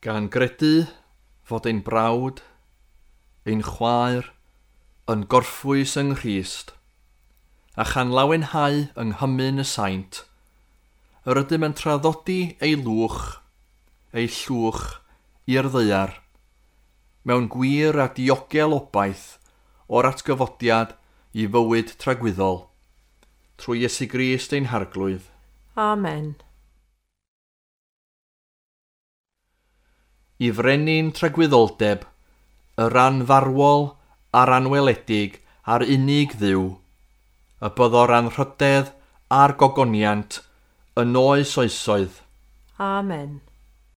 Gan gredu fod ein brawd, ein chwaer, yn gorffwys yng Nghrist, a chan lawenhau yng nghymyn y saint, yr ydym yn traddodi ei llwch i'r ddaear, mewn gwir a diogel obaith o'r atgyfodiad i fywyd tragwyddol, trwy Iesu Grist ein harglwydd. Amen. I frenin tragwyddoldeb, y ran farwol a'r anweledig a'r unig dduw, y byddo'r anrhydedd a'r gogoniant yn oes oesoedd. Amen.